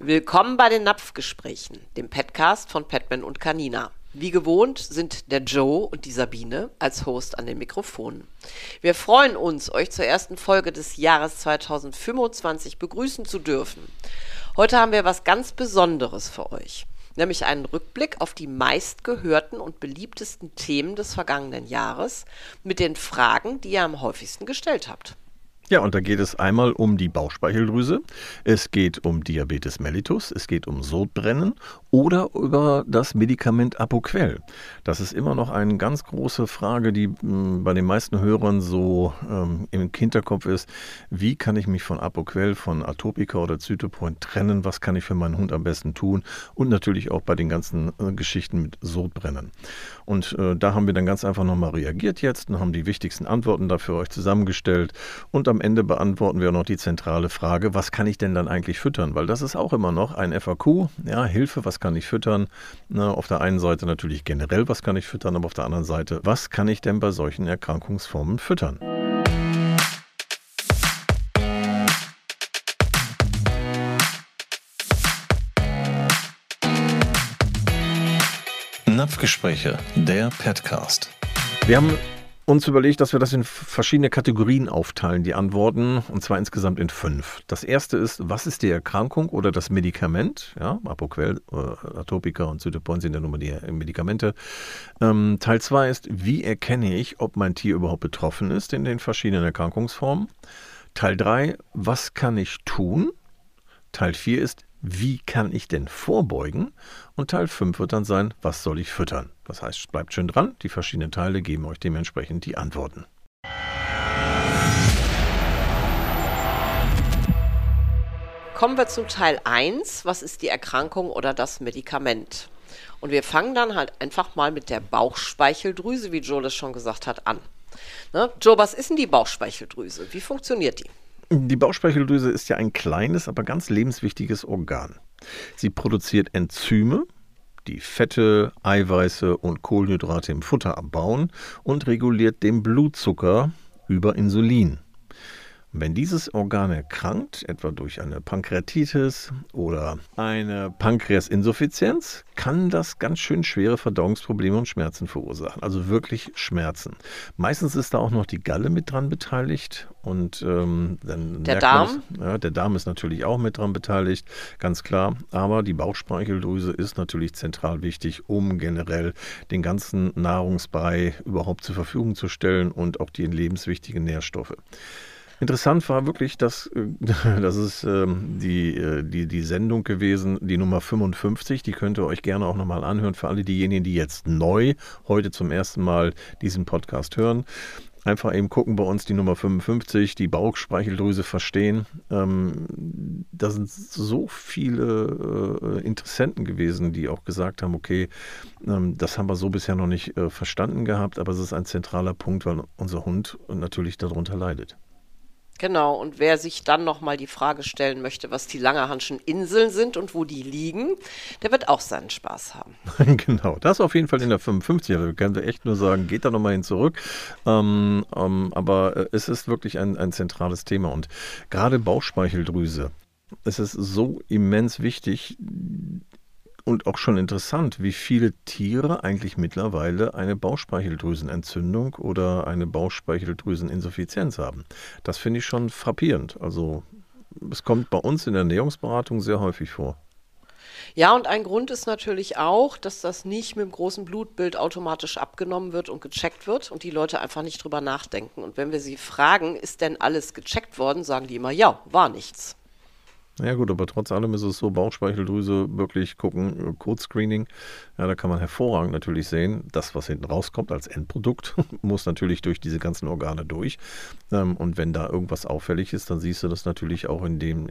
Willkommen bei den Napfgesprächen, dem Petcast von Petman und Canina. Wie gewohnt sind der Joe und die Sabine als Host an den Mikrofonen. Wir freuen uns, euch zur ersten Folge des Jahres 2025 begrüßen zu dürfen. Heute haben wir was ganz Besonderes für euch, nämlich einen Rückblick auf die meistgehörten und beliebtesten Themen des vergangenen Jahres mit den Fragen, die ihr am häufigsten gestellt habt. Ja, und da geht es einmal um die Bauchspeicheldrüse, es geht um Diabetes mellitus, es geht um Sodbrennen oder über das Medikament Apoquel. Das ist immer noch eine ganz große Frage, die bei den meisten Hörern so im Hinterkopf ist. Wie kann ich mich von Apoquel, von Atopika oder Zytopoint trennen? Was kann ich für meinen Hund am besten tun? Und natürlich auch bei den ganzen Geschichten mit Sodbrennen. Und da haben wir dann ganz einfach nochmal reagiert jetzt und haben die wichtigsten Antworten dafür euch zusammengestellt. Und am Ende beantworten wir noch die zentrale Frage, was kann ich denn dann eigentlich füttern? Weil das ist auch immer noch ein FAQ, ja, Hilfe, was kann ich füttern? Na, auf der einen Seite natürlich generell, was kann ich füttern, aber auf der anderen Seite, was kann ich denn bei solchen Erkrankungsformen füttern? Napfgespräche, der Petcast. Wir haben uns überlegt, dass wir das in verschiedene Kategorien aufteilen, die Antworten, und zwar insgesamt in 5. Das erste ist, was ist die Erkrankung oder das Medikament? Ja, Apoquel, Atopika und Zytopoint sind ja nun mal die Medikamente. Teil 2 ist, wie erkenne ich, ob mein Tier überhaupt betroffen ist in den verschiedenen Erkrankungsformen? Teil 3, was kann ich tun? Teil 4 ist, wie kann ich denn vorbeugen? Und Teil 5 wird dann sein, was soll ich füttern? Das heißt, bleibt schön dran, die verschiedenen Teile geben euch dementsprechend die Antworten. Kommen wir zu Teil 1, was ist die Erkrankung oder das Medikament? Und wir fangen dann halt einfach mal mit der Bauchspeicheldrüse, wie Joe das schon gesagt hat, an. Ne? Joe, was ist denn die Bauchspeicheldrüse? Wie funktioniert die? Die Bauchspeicheldrüse ist ja ein kleines, aber ganz lebenswichtiges Organ. Sie produziert Enzyme, die Fette, Eiweiße und Kohlenhydrate im Futter abbauen und reguliert den Blutzucker über Insulin. Wenn dieses Organ erkrankt, etwa durch eine Pankreatitis oder eine Pankreasinsuffizienz, kann das ganz schön schwere Verdauungsprobleme und Schmerzen verursachen. Also wirklich Schmerzen. Meistens ist da auch noch die Galle mit dran beteiligt. Und dann der Darm? Der Darm ist natürlich auch mit dran beteiligt, ganz klar. Aber die Bauchspeicheldrüse ist natürlich zentral wichtig, um generell den ganzen Nahrungsbrei überhaupt zur Verfügung zu stellen und auch die lebenswichtigen Nährstoffe. Interessant war wirklich, das ist die Sendung gewesen, die Nummer 55, die könnt ihr euch gerne auch nochmal anhören für alle diejenigen, die jetzt neu heute zum ersten Mal diesen Podcast hören. Einfach eben gucken bei uns die Nummer 55, die Bauchspeicheldrüse verstehen. Da sind so viele Interessenten gewesen, die auch gesagt haben, okay, das haben wir so bisher noch nicht verstanden gehabt, aber es ist ein zentraler Punkt, weil unser Hund natürlich darunter leidet. Genau, und wer sich dann nochmal die Frage stellen möchte, was die Langerhanschen Inseln sind und wo die liegen, der wird auch seinen Spaß haben. Genau, das auf jeden Fall in der 55. Da können wir echt nur sagen, geht da nochmal hin zurück. Aber es ist wirklich ein zentrales Thema. Und gerade Bauchspeicheldrüse, es ist so immens wichtig und auch schon interessant, wie viele Tiere eigentlich mittlerweile eine Bauchspeicheldrüsenentzündung oder eine Bauchspeicheldrüseninsuffizienz haben. Das finde ich schon frappierend. Also es kommt bei uns in der Ernährungsberatung sehr häufig vor. Ja, und ein Grund ist natürlich auch, dass das nicht mit dem großen Blutbild automatisch abgenommen wird und gecheckt wird und die Leute einfach nicht drüber nachdenken. Und wenn wir sie fragen, ist denn alles gecheckt worden, sagen die immer, ja, war nichts. Ja gut, aber trotz allem ist es so, Bauchspeicheldrüse wirklich gucken, Code-Screening, ja, da kann man hervorragend natürlich sehen, das, was hinten rauskommt als Endprodukt, muss natürlich durch diese ganzen Organe durch. Und wenn da irgendwas auffällig ist, dann siehst du das natürlich auch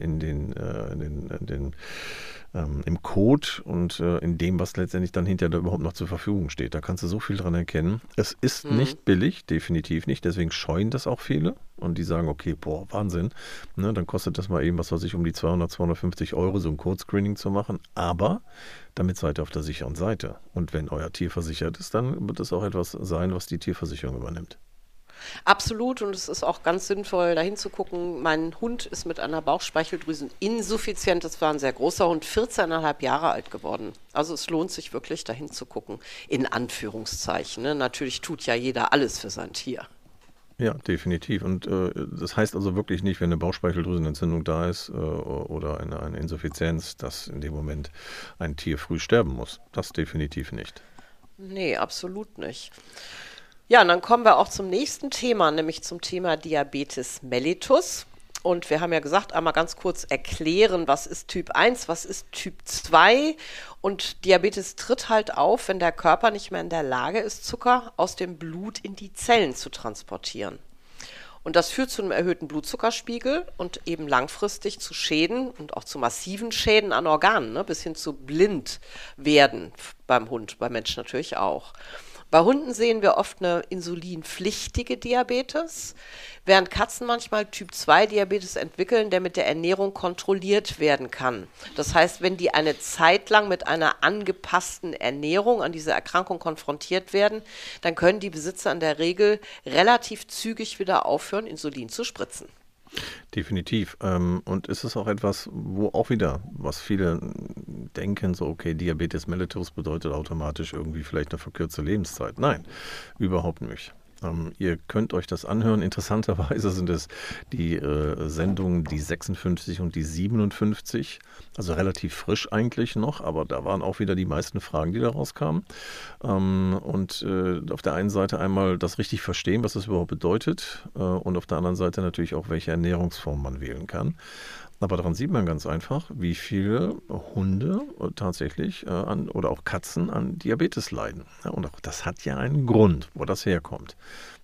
im Code und in dem, was letztendlich dann hinterher überhaupt noch zur Verfügung steht. Da kannst du so viel dran erkennen. Es ist nicht billig, definitiv nicht, deswegen scheuen das auch viele und die sagen, okay, boah, Wahnsinn, ne, dann kostet das mal eben, was weiß ich, um die 200, 250 Euro, so ein Code-Screening zu machen, aber damit seid ihr auf der sicheren Seite. Und wenn euer Tier versichert ist, dann wird es auch etwas sein, was die Tierversicherung übernimmt. Absolut, und es ist auch ganz sinnvoll, dahin zu gucken. Mein Hund ist mit einer Bauchspeicheldrüseninsuffizienz, das war ein sehr großer Hund, 14,5 Jahre alt geworden. Also es lohnt sich wirklich, dahin zu gucken, in Anführungszeichen. Ne? Natürlich tut ja jeder alles für sein Tier. Ja, definitiv. Und das heißt also wirklich nicht, wenn eine Bauchspeicheldrüsenentzündung da ist oder eine Insuffizienz, dass in dem Moment ein Tier früh sterben muss. Das definitiv nicht. Nee, absolut nicht. Ja, und dann kommen wir auch zum nächsten Thema, nämlich zum Thema Diabetes mellitus. Und wir haben ja gesagt, einmal ganz kurz erklären, was ist Typ 1, was ist Typ 2. Und Diabetes tritt halt auf, wenn der Körper nicht mehr in der Lage ist, Zucker aus dem Blut in die Zellen zu transportieren. Und das führt zu einem erhöhten Blutzuckerspiegel und eben langfristig zu Schäden und auch zu massiven Schäden an Organen, ne, bis hin zu blind werden beim Hund, beim Menschen natürlich auch. Bei Hunden sehen wir oft eine insulinpflichtige Diabetes, während Katzen manchmal Typ-2-Diabetes entwickeln, der mit der Ernährung kontrolliert werden kann. Das heißt, wenn die eine Zeit lang mit einer angepassten Ernährung an diese Erkrankung konfrontiert werden, dann können die Besitzer in der Regel relativ zügig wieder aufhören, Insulin zu spritzen. Definitiv. Und ist es auch etwas, wo auch wieder, was viele denken, so okay, Diabetes mellitus bedeutet automatisch irgendwie vielleicht eine verkürzte Lebenszeit. Nein, überhaupt nicht. Ihr könnt euch das anhören. Interessanterweise sind es die Sendungen, die 56 und die 57, also relativ frisch eigentlich noch, aber da waren auch wieder die meisten Fragen, die daraus kamen. Und auf der einen Seite einmal das richtig verstehen, was das überhaupt bedeutet, und auf der anderen Seite natürlich auch, welche Ernährungsform man wählen kann. Aber daran sieht man ganz einfach, wie viele Hunde tatsächlich oder auch Katzen an Diabetes leiden. Ja, und auch das hat ja einen Grund, wo das herkommt.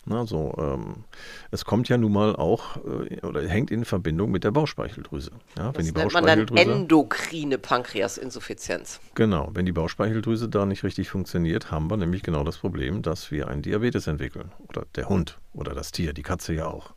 Es kommt ja nun mal auch oder hängt in Verbindung mit der Bauchspeicheldrüse. Ja, das nennt man dann endokrine Pankreasinsuffizienz. Genau, wenn die Bauchspeicheldrüse da nicht richtig funktioniert, haben wir nämlich genau das Problem, dass wir einen Diabetes entwickeln. Oder der Hund oder das Tier, die Katze ja auch.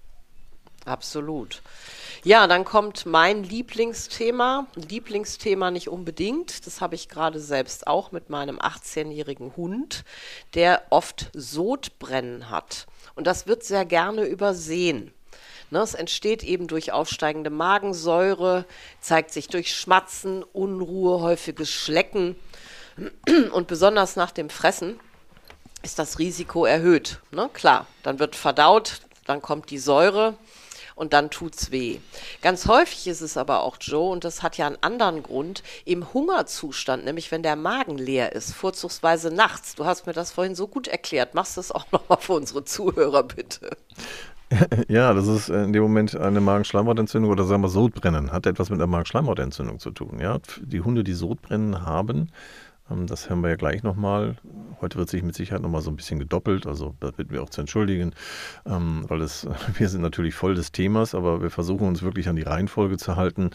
Absolut. Ja, dann kommt mein Lieblingsthema nicht unbedingt, das habe ich gerade selbst auch mit meinem 18-jährigen Hund, der oft Sodbrennen hat. Und das wird sehr gerne übersehen. Es entsteht eben durch aufsteigende Magensäure, zeigt sich durch Schmatzen, Unruhe, häufiges Schlecken und besonders nach dem Fressen ist das Risiko erhöht. Klar, dann wird verdaut, dann kommt die Säure. Und dann tut's weh. Ganz häufig ist es aber auch, Joe, und das hat ja einen anderen Grund, im Hungerzustand, nämlich wenn der Magen leer ist, vorzugsweise nachts. Du hast mir das vorhin so gut erklärt. Machst du das auch nochmal für unsere Zuhörer, bitte? Ja, das ist in dem Moment eine Magenschleimhautentzündung oder sagen wir Sodbrennen. Hat etwas mit einer Magenschleimhautentzündung zu tun. Ja? Die Hunde, die Sodbrennen haben, das hören wir ja gleich nochmal. Heute wird sich mit Sicherheit nochmal so ein bisschen gedoppelt, also da bitten wir auch zu entschuldigen, weil wir sind natürlich voll des Themas, aber wir versuchen uns wirklich an die Reihenfolge zu halten.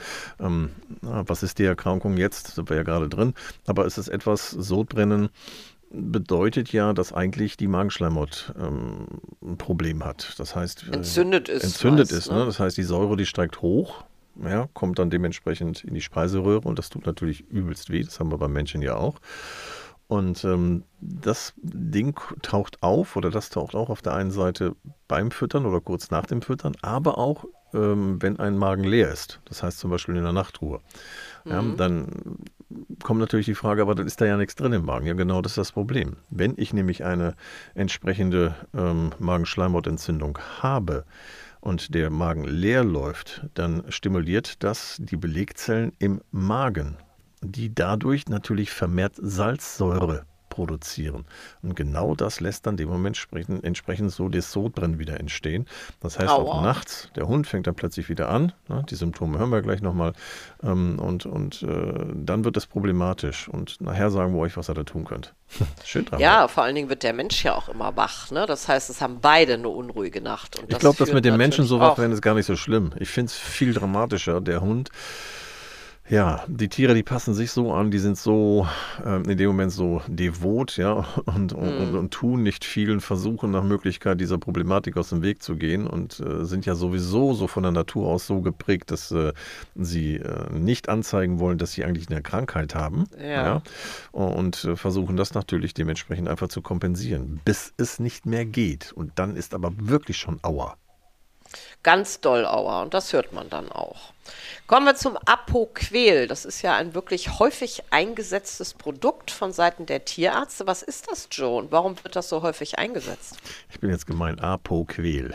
Was ist die Erkrankung jetzt? Sind wir ja gerade drin. Aber es ist etwas, Sodbrennen bedeutet ja, dass eigentlich die Magenschleimhaut ein Problem hat. Das heißt, entzündet ist. Ne? Das heißt, die Säure, die steigt hoch. Ja, kommt dann dementsprechend in die Speiseröhre und das tut natürlich übelst weh, das haben wir beim Menschen ja auch. Und das Ding taucht auf auf der einen Seite beim Füttern oder kurz nach dem Füttern, aber auch wenn ein Magen leer ist, das heißt zum Beispiel in der Nachtruhe. Ja, dann kommt natürlich die Frage, aber dann ist da ja nichts drin im Magen. Ja, genau, das ist das Problem. Wenn ich nämlich eine entsprechende Magenschleimhautentzündung habe, und der Magen leer läuft, dann stimuliert das die Belegzellen im Magen, die dadurch natürlich vermehrt Salzsäure produzieren. Und genau das lässt dann dem Moment entsprechend so das Sodbrennen wieder entstehen. Das heißt auch nachts, der Hund fängt dann plötzlich wieder an, ne, die Symptome hören wir gleich nochmal, und dann wird es problematisch. Und nachher sagen wir euch, was ihr da tun könnt. Schön dran. Ja, vor allen Dingen wird der Mensch ja auch immer wach. Ne? Das heißt, es haben beide eine unruhige Nacht. Und ich glaube, dass mit dem Menschen so wach werden, ist gar nicht so schlimm. Ich finde es viel dramatischer. Der Hund Ja, die Tiere, die passen sich so an, die sind so in dem Moment so devot, ja, und tun nicht viel und versuchen nach Möglichkeit dieser Problematik aus dem Weg zu gehen und sind ja sowieso so von der Natur aus so geprägt, dass sie nicht anzeigen wollen, dass sie eigentlich eine Krankheit haben, ja, und versuchen das natürlich dementsprechend einfach zu kompensieren, bis es nicht mehr geht. Und dann ist aber wirklich schon Aua. Ganz doll Aua und das hört man dann auch. Kommen wir zum Apoquel. Das ist ja ein wirklich häufig eingesetztes Produkt von Seiten der Tierärzte. Was ist das, Joe? Und warum wird das so häufig eingesetzt? Ich bin jetzt gemein, Apoquel.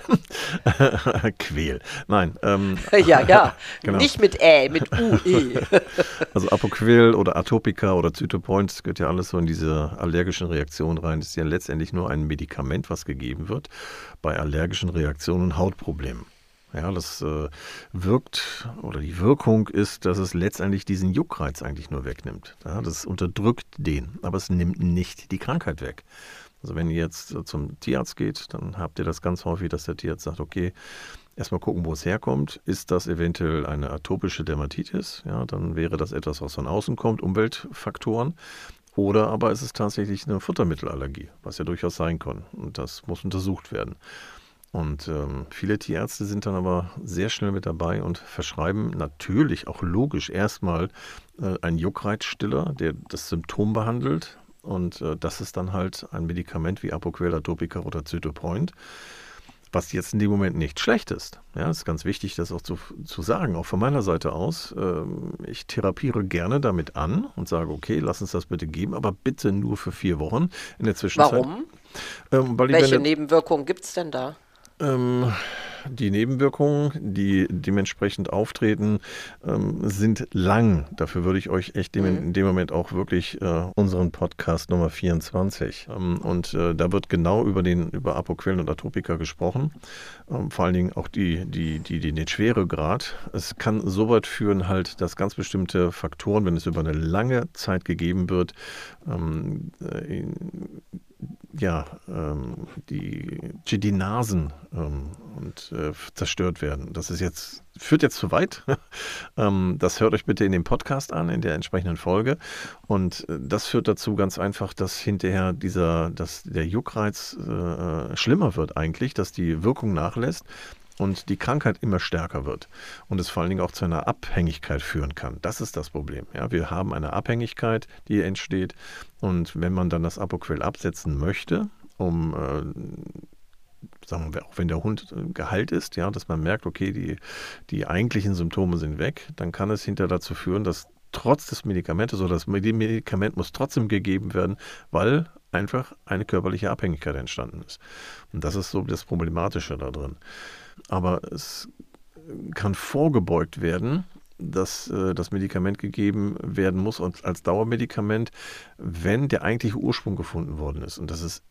Quel. Nein. Ja, genau. Nicht mit mit UE. Also Apoquel oder Atopica oder Cytopoint, das gehört ja alles so in diese allergischen Reaktionen rein. Das ist ja letztendlich nur ein Medikament, was gegeben wird bei allergischen Reaktionen und Hautproblemen. Ja, das wirkt oder die Wirkung ist, dass es letztendlich diesen Juckreiz eigentlich nur wegnimmt. Ja, das unterdrückt den, aber es nimmt nicht die Krankheit weg. Also wenn ihr jetzt zum Tierarzt geht, dann habt ihr das ganz häufig, dass der Tierarzt sagt, okay, erstmal gucken, wo es herkommt. Ist das eventuell eine atopische Dermatitis? Ja, dann wäre das etwas, was von außen kommt, Umweltfaktoren. Oder aber ist es tatsächlich eine Futtermittelallergie, was ja durchaus sein kann. Und das muss untersucht werden. Und viele Tierärzte sind dann aber sehr schnell mit dabei und verschreiben natürlich auch logisch erstmal einen Juckreizstiller, der das Symptom behandelt. Und das ist dann halt ein Medikament wie Apoquel, Atopica oder Cytopoint, was jetzt in dem Moment nicht schlecht ist. Ja, es ist ganz wichtig, das auch zu sagen, auch von meiner Seite aus. Ich therapiere gerne damit an und sage, okay, lass uns das bitte geben, aber bitte nur für 4 Wochen in der Zwischenzeit. Warum? Welche Nebenwirkungen gibt es denn da? Die Nebenwirkungen, die dementsprechend auftreten, sind lang. Dafür würde ich euch echt in dem Moment auch wirklich unseren Podcast Nummer 24. Und da wird genau über Apoquel und Atopica gesprochen. Vor allen Dingen auch den Schweregrad. Es kann so weit führen, halt, dass ganz bestimmte Faktoren, wenn es über eine lange Zeit gegeben wird, die Chitinasen zerstört werden. Das führt jetzt zu weit. Das hört euch bitte in dem Podcast an, in der entsprechenden Folge. Und das führt dazu ganz einfach, dass hinterher dass der Juckreiz schlimmer wird eigentlich, dass die Wirkung nachlässt und die Krankheit immer stärker wird und es vor allen Dingen auch zu einer Abhängigkeit führen kann. Das ist das Problem. Ja, wir haben eine Abhängigkeit, die entsteht, und wenn man dann das Apoquel absetzen möchte, sagen wir, auch wenn der Hund geheilt ist, ja, dass man merkt, okay, die eigentlichen Symptome sind weg, dann kann es hinterher dazu führen, dass trotz des Medikamentes, oder das Medikament muss trotzdem gegeben werden, weil einfach eine körperliche Abhängigkeit entstanden ist. Und das ist so das Problematische da drin. Aber es kann vorgebeugt werden, dass das Medikament gegeben werden muss als Dauermedikament, wenn der eigentliche Ursprung gefunden worden ist. Und das ist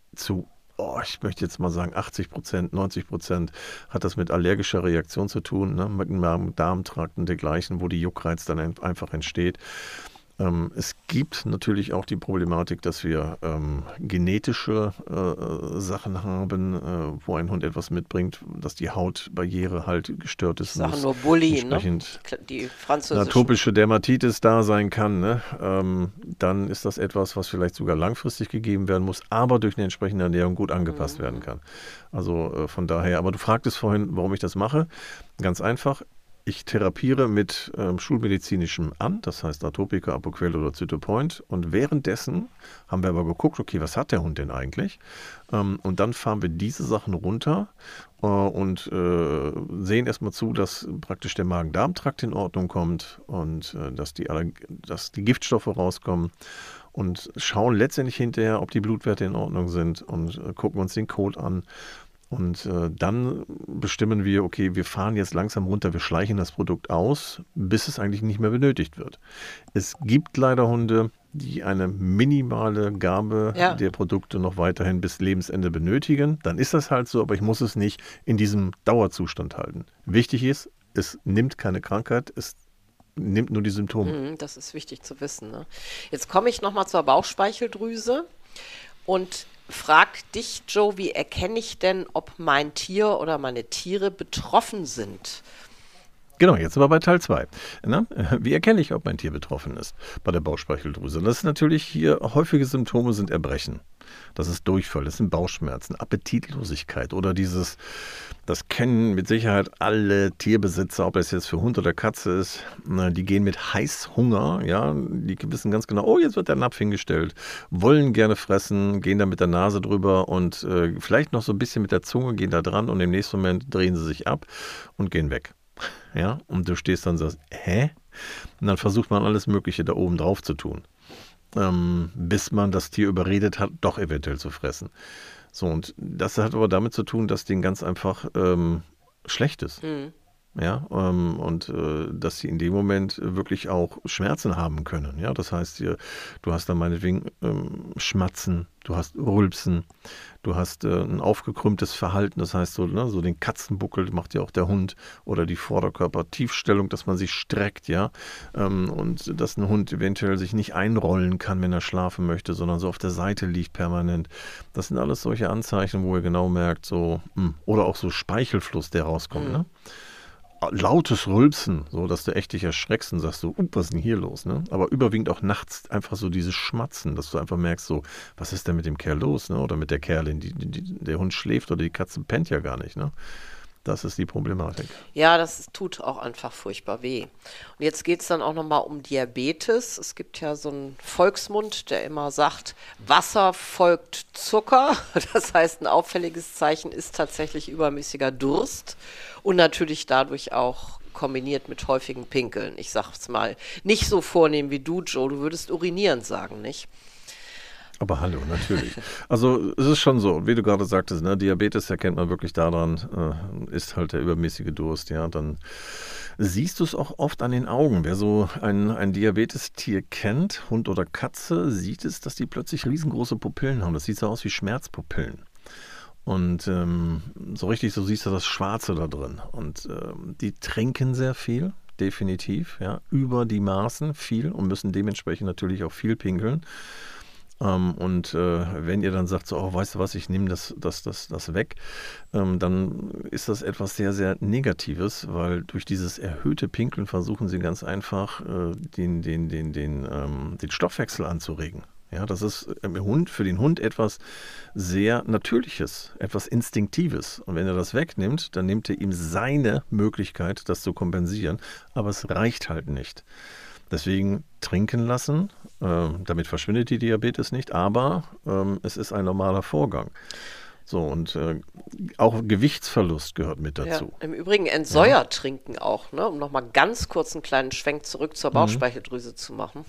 ich möchte jetzt mal sagen, 80%, 90% hat das mit allergischer Reaktion zu tun, ne, mit dem Magen-Darm-Trakt und dergleichen, wo die Juckreiz dann einfach entsteht. Es gibt natürlich auch die Problematik, dass wir genetische Sachen haben, wo ein Hund etwas mitbringt, dass die Hautbarriere halt gestört ist. Sachen nur Bulli, ne? Die französische Atopische Dermatitis da sein kann, ne? Dann ist das etwas, was vielleicht sogar langfristig gegeben werden muss, aber durch eine entsprechende Ernährung gut angepasst werden kann. Also von daher, aber du fragtest vorhin, warum ich das mache. Ganz einfach. Ich therapiere mit schulmedizinischem an, das heißt Atopica, Apoquel oder Cytopoint. Und währenddessen haben wir aber geguckt, okay, was hat der Hund denn eigentlich? Und dann fahren wir diese Sachen runter und sehen erstmal zu, dass praktisch der Magen-Darm-Trakt in Ordnung kommt und dass die Giftstoffe rauskommen. Und schauen letztendlich hinterher, ob die Blutwerte in Ordnung sind, und gucken uns den Code an. Und dann bestimmen wir, okay, wir fahren jetzt langsam runter, wir schleichen das Produkt aus, bis es eigentlich nicht mehr benötigt wird. Es gibt leider Hunde, die eine minimale Gabe der Produkte noch weiterhin bis Lebensende benötigen. Dann ist das halt so, aber ich muss es nicht in diesem Dauerzustand halten. Wichtig ist, es nimmt keine Krankheit, es nimmt nur die Symptome. Das ist wichtig zu wissen. Ne? Jetzt komme ich nochmal zur Bauchspeicheldrüse und frag dich, Joe, wie erkenne ich denn, ob mein Tier oder meine Tiere betroffen sind? Genau, jetzt sind wir bei Teil 2. Wie erkenne ich, ob mein Tier betroffen ist bei der Bauchspeicheldrüse? Das ist natürlich hier, häufige Symptome sind Erbrechen. Das ist Durchfall, das sind Bauchschmerzen, Appetitlosigkeit oder das kennen mit Sicherheit alle Tierbesitzer, ob das jetzt für Hund oder Katze ist, die gehen mit Heißhunger, ja, die wissen ganz genau, oh, jetzt wird der Napf hingestellt, wollen gerne fressen, gehen da mit der Nase drüber und vielleicht noch so ein bisschen mit der Zunge, gehen da dran und im nächsten Moment drehen sie sich ab und gehen weg. Ja, und du stehst dann und sagst, hä? Und dann versucht man alles Mögliche da oben drauf zu tun, bis man das Tier überredet hat, doch eventuell zu fressen. So, und das hat aber damit zu tun, dass denen ganz einfach schlecht ist. Mhm. Ja, dass sie in dem Moment wirklich auch Schmerzen haben können. Ja, das heißt, du hast dann meinetwegen Schmatzen, du hast Rülpsen, du hast ein aufgekrümmtes Verhalten, das heißt so den Katzenbuckel macht ja auch der Hund oder die Vorderkörpertiefstellung, dass man sich streckt, ja, und dass ein Hund eventuell sich nicht einrollen kann, wenn er schlafen möchte, sondern so auf der Seite liegt permanent. Das sind alles solche Anzeichen, wo ihr genau merkt, so, oder auch so Speichelfluss, der rauskommt, ne? Lautes Rülpsen, so dass du echt dich erschreckst und sagst so, was ist denn hier los, ne? Aber überwiegend auch nachts einfach so dieses Schmatzen, dass du einfach merkst so, was ist denn mit dem Kerl los, ne? Oder mit der Kerlin, der Hund schläft oder die Katze pennt ja gar nicht, ne? Das ist die Problematik. Ja, das tut auch einfach furchtbar weh. Und jetzt geht es dann auch nochmal um Diabetes. Es gibt ja so einen Volksmund, der immer sagt, Wasser folgt Zucker. Das heißt, ein auffälliges Zeichen ist tatsächlich übermäßiger Durst und natürlich dadurch auch kombiniert mit häufigen Pinkeln. Ich sag's mal, nicht so vornehm wie du, Joe. Du würdest urinieren sagen, nicht? Aber hallo, natürlich. Also es ist schon so, wie du gerade sagtest, ne, Diabetes erkennt man wirklich daran, ist halt der übermäßige Durst, ja, dann siehst du es auch oft an den Augen. Wer so ein Diabetestier kennt, Hund oder Katze, sieht es, dass die plötzlich riesengroße Pupillen haben. Das sieht so aus wie Schmerzpupillen. Und so richtig, so siehst du das Schwarze da drin. Und die trinken sehr viel, definitiv, ja, über die Maßen viel und müssen dementsprechend natürlich auch viel pinkeln. Und wenn ihr dann sagt, so, oh, weißt du was, ich nehme das weg, dann ist das etwas sehr, sehr Negatives, weil durch dieses erhöhte Pinkeln versuchen sie ganz einfach, den Stoffwechsel anzuregen. Ja, das ist für den Hund etwas sehr Natürliches, etwas Instinktives. Und wenn er das wegnimmt, dann nimmt er ihm seine Möglichkeit, das zu kompensieren. Aber es reicht halt nicht. Deswegen trinken lassen, damit verschwindet die Diabetes nicht, aber es ist ein normaler Vorgang. So, und auch Gewichtsverlust gehört mit dazu. Ja, im Übrigen Entsäuer trinken auch, ne, um nochmal ganz kurz einen kleinen Schwenk zurück zur Bauchspeicheldrüse zu machen.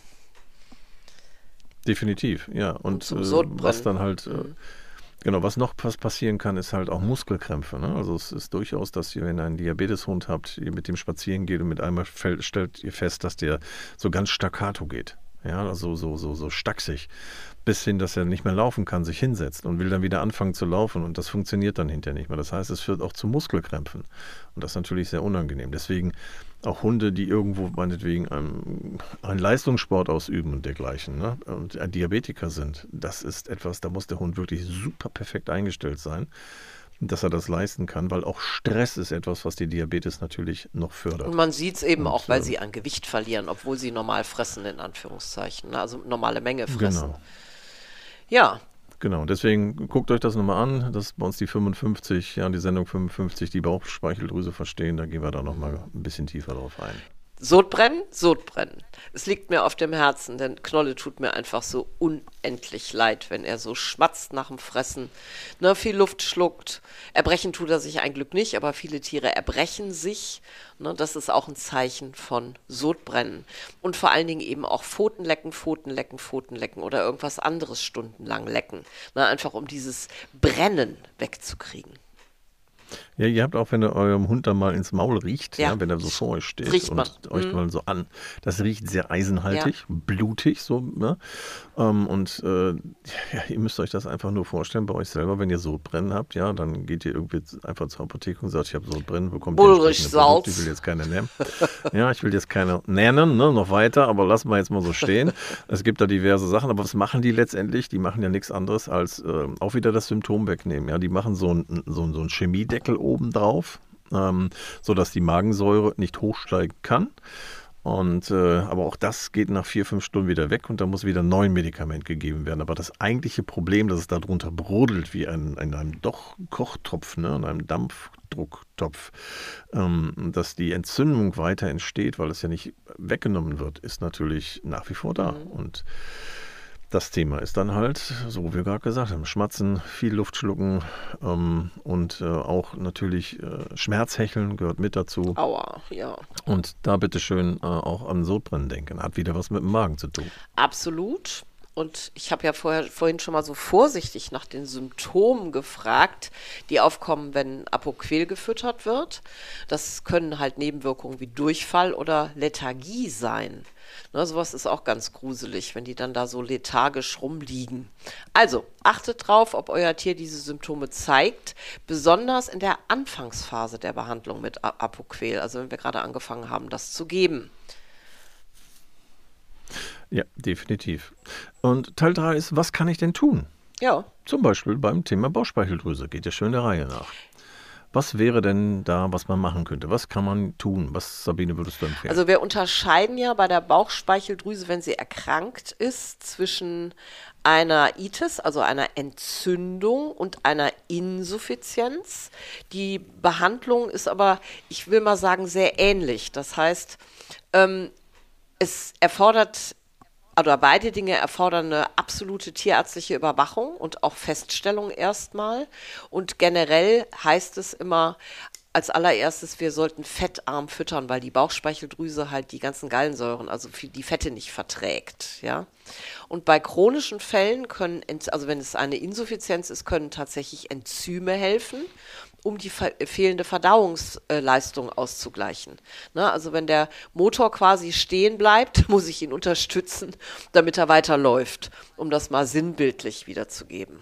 Definitiv, ja. Und was dann halt... Genau, was noch passieren kann, ist halt auch Muskelkrämpfe. Ne? Also es ist durchaus, dass ihr, wenn ihr einen Diabeteshund habt, ihr mit dem spazieren geht und mit einmal stellt ihr fest, dass der so ganz staccato geht. Ja, also so stacksig. Bis hin, dass er nicht mehr laufen kann, sich hinsetzt und will dann wieder anfangen zu laufen und das funktioniert dann hinterher nicht mehr. Das heißt, es führt auch zu Muskelkrämpfen und das ist natürlich sehr unangenehm. Deswegen auch Hunde, die irgendwo meinetwegen einen Leistungssport ausüben und dergleichen, ne, und Diabetiker sind, das ist etwas, da muss der Hund wirklich super perfekt eingestellt sein, dass er das leisten kann, weil auch Stress ist etwas, was die Diabetes natürlich noch fördert. Und man sieht es eben auch, weil sie an Gewicht verlieren, obwohl sie normal fressen, in Anführungszeichen, also normale Menge fressen. Genau. Ja. Genau, deswegen guckt euch das nochmal an. Das ist bei uns die 55, ja, die Sendung 55, die Bauchspeicheldrüse verstehen. Da gehen wir da nochmal ein bisschen tiefer drauf ein. Sodbrennen, Sodbrennen. Es liegt mir auf dem Herzen, denn Knolle tut mir einfach so unendlich leid, wenn er so schmatzt nach dem Fressen, ne, viel Luft schluckt. Erbrechen tut er sich ein Glück nicht, aber viele Tiere erbrechen sich. Ne, das ist auch ein Zeichen von Sodbrennen. Und vor allen Dingen eben auch Pfoten lecken oder irgendwas anderes stundenlang lecken. Ne, einfach um dieses Brennen wegzukriegen. Ja, ihr habt auch, wenn ihr eurem Hund dann mal ins Maul riecht, ja, wenn er so vor euch steht riecht man. Und euch mal so an, das riecht sehr eisenhaltig, blutig, so, ne? Ihr müsst euch das einfach nur vorstellen bei euch selber, wenn ihr Sodbrennen habt, ja, dann geht ihr irgendwie einfach zur Apotheke und sagt, ich habe Sodbrennen, bekommt ihr Bullrich-Salz. Ich will jetzt keine nennen. Ja, ich will jetzt keine nennen, ne, noch weiter, aber lassen wir jetzt mal so stehen. Es gibt da diverse Sachen, aber was machen die letztendlich? Die machen ja nichts anderes als auch wieder das Symptom wegnehmen, ja, die machen so einen Chemiedeckel oben drauf, sodass die Magensäure nicht hochsteigen kann. Aber auch das geht nach 4-5 Stunden wieder weg und da muss wieder ein neues Medikament gegeben werden. Aber das eigentliche Problem, dass es darunter brodelt wie in einem Kochtopf, ne, in einem Dampfdrucktopf, dass die Entzündung weiter entsteht, weil es ja nicht weggenommen wird, ist natürlich nach wie vor da. Und das Thema ist dann halt, so wie wir gerade gesagt haben, Schmatzen, viel Luft schlucken und auch natürlich Schmerzhecheln gehört mit dazu. Aua, ja. Und da bitteschön auch an Sodbrennen denken. Hat wieder was mit dem Magen zu tun. Absolut. Und ich habe ja vorhin schon mal so vorsichtig nach den Symptomen gefragt, die aufkommen, wenn Apoquel gefüttert wird. Das können halt Nebenwirkungen wie Durchfall oder Lethargie sein. Ne, sowas ist auch ganz gruselig, wenn die dann da so lethargisch rumliegen. Also, achtet drauf, ob euer Tier diese Symptome zeigt, besonders in der Anfangsphase der Behandlung mit Apoquel, also wenn wir gerade angefangen haben, das zu geben. Ja, definitiv. Und Teil 3 ist, was kann ich denn tun? Ja. Zum Beispiel beim Thema Bauchspeicheldrüse, geht ja schön der Reihe nach. Was wäre denn da, was man machen könnte? Was kann man tun? Was, Sabine, würdest du empfehlen? Also wir unterscheiden ja bei der Bauchspeicheldrüse, wenn sie erkrankt ist, zwischen einer Itis, also einer Entzündung, und einer Insuffizienz. Die Behandlung ist aber, ich will mal sagen, sehr ähnlich. Das heißt, es erfordert, oder beide Dinge erfordern eine absolute tierärztliche Überwachung und auch Feststellung erstmal. Und generell heißt es immer als allererstes, wir sollten fettarm füttern, weil die Bauchspeicheldrüse halt die ganzen Gallensäuren, also die Fette nicht verträgt. Ja? Und bei chronischen Fällen können, also wenn es eine Insuffizienz ist, können tatsächlich Enzyme helfen, um die fehlende Verdauungsleistung auszugleichen. Ne? Also wenn der Motor quasi stehen bleibt, muss ich ihn unterstützen, damit er weiterläuft, um das mal sinnbildlich wiederzugeben.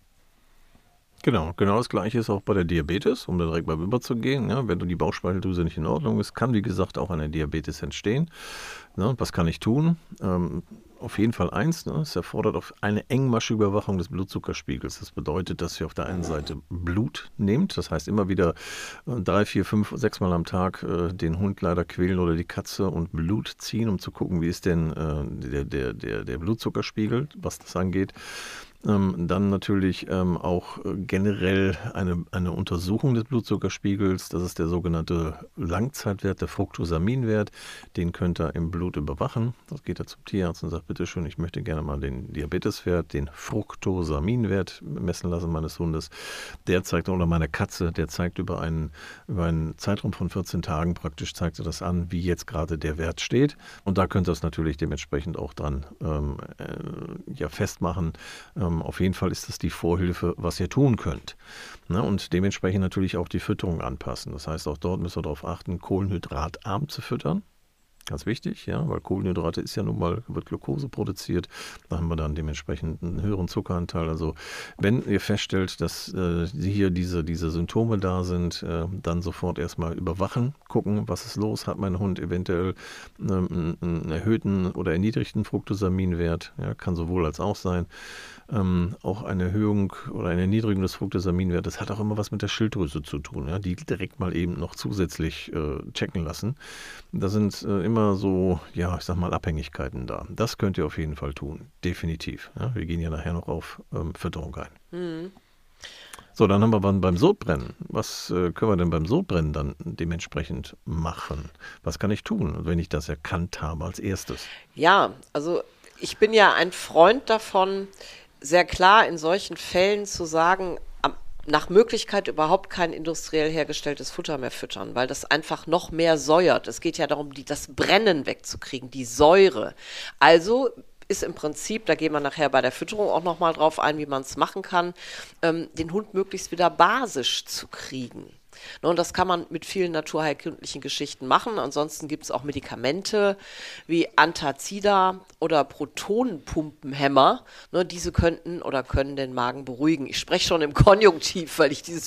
Genau das Gleiche ist auch bei der Diabetes, um da direkt mal rüberzugehen. Ja, wenn die Bauchspeicheldrüse nicht in Ordnung ist, kann wie gesagt auch eine Diabetes entstehen. Ne, was kann ich tun? Auf jeden Fall eins, ne, es erfordert auf eine engmaschige Überwachung des Blutzuckerspiegels. Das bedeutet, dass ihr auf der einen Seite Blut nehmt, das heißt immer wieder 3, 4, 5, 6 Mal am Tag den Hund leider quälen oder die Katze und Blut ziehen, um zu gucken, wie ist denn der Blutzuckerspiegel, was das angeht. Dann natürlich auch generell eine Untersuchung des Blutzuckerspiegels. Das ist der sogenannte Langzeitwert, der Fructosaminwert. Den könnt ihr im Blut überwachen. Das geht er zum Tierarzt und sagt, bitteschön, ich möchte gerne mal den Diabeteswert, den Fructosaminwert messen lassen meines Hundes. Der zeigt, oder meiner Katze, der zeigt über einen Zeitraum von 14 Tagen praktisch, zeigt er das an, wie jetzt gerade der Wert steht. Und da könnt ihr es natürlich dementsprechend auch dran festmachen. Auf jeden Fall ist das die Vorhilfe, was ihr tun könnt. Ne? Und dementsprechend natürlich auch die Fütterung anpassen. Das heißt, auch dort müsst ihr darauf achten, kohlenhydratarm zu füttern. Ganz wichtig, ja, weil Kohlenhydrate ist ja nun mal, wird Glucose produziert. Da haben wir dann dementsprechend einen höheren Zuckeranteil. Also wenn ihr feststellt, dass hier diese Symptome da sind, dann sofort erstmal überwachen, gucken, was ist los, hat mein Hund eventuell einen erhöhten oder erniedrigten Fructosaminwert, ja, kann sowohl als auch sein. Auch eine Erhöhung oder eine Erniedrigung des Fructosaminwertes hat auch immer was mit der Schilddrüse zu tun, ja, die direkt mal eben noch zusätzlich checken lassen. Da sind immer so, ja, ich sag mal, Abhängigkeiten da. Das könnt ihr auf jeden Fall tun, definitiv. Ja, wir gehen ja nachher noch auf Fütterung ein. Mhm. So, dann haben wir beim Sodbrennen. Was können wir denn beim Sodbrennen dann dementsprechend machen? Was kann ich tun, wenn ich das erkannt habe als erstes? Ja, also ich bin ja ein Freund davon, sehr klar in solchen Fällen zu sagen, nach Möglichkeit überhaupt kein industriell hergestelltes Futter mehr füttern, weil das einfach noch mehr säuert. Es geht ja darum, das Brennen wegzukriegen, die Säure. Also ist im Prinzip, da gehen wir nachher bei der Fütterung auch nochmal drauf ein, wie man es machen kann, den Hund möglichst wieder basisch zu kriegen. Und das kann man mit vielen naturheilkundlichen Geschichten machen. Ansonsten gibt es auch Medikamente wie Antazida oder Protonenpumpenhämmer. Diese könnten oder können den Magen beruhigen. Ich spreche schon im Konjunktiv, weil ich dieses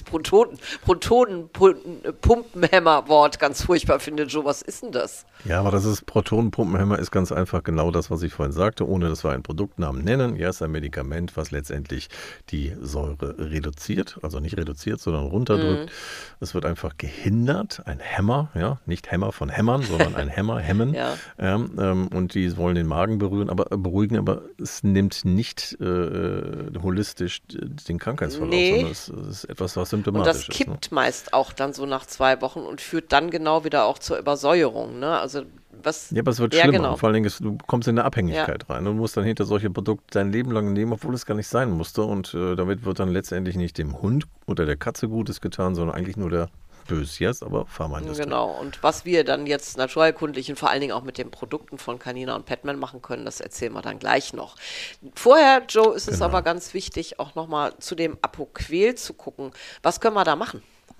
Protonenpumpenhämmer-Wort ganz furchtbar finde. Joe, was ist denn das? Ja, aber Protonenpumpenhämmer ist ganz einfach genau das, was ich vorhin sagte, ohne dass wir einen Produktnamen nennen. Ja, ist ein Medikament, was letztendlich die Säure reduziert, also nicht reduziert, sondern runterdrückt. Es wird einfach gehindert, ein Hämmer, ja, nicht Hämmer von Hämmern, sondern ein Hämmer, hemmen. Ja. Und die wollen den Magen beruhigen, aber es nimmt nicht holistisch den Krankheitsverlauf, sondern es ist etwas, was symptomatisch Und ist. das kippt meist auch dann so nach 2 Wochen und führt dann genau wieder auch zur Übersäuerung. Ne? Also ja, aber es wird schlimmer. Genau. Vor allen Dingen, du kommst in eine Abhängigkeit rein und musst dann hinter solche Produkte dein Leben lang nehmen, obwohl es gar nicht sein musste. Und damit wird dann letztendlich nicht dem Hund oder der Katze Gutes getan, sondern eigentlich nur der bös jetzt, aber Pharmaindustrie. Genau. Und was wir dann jetzt naturheilkundlich und vor allen Dingen auch mit den Produkten von Canina und Petman machen können, das erzählen wir dann gleich noch. Vorher, Joe, ist es aber ganz wichtig, auch nochmal zu dem Apoquel zu gucken. Was können wir da machen?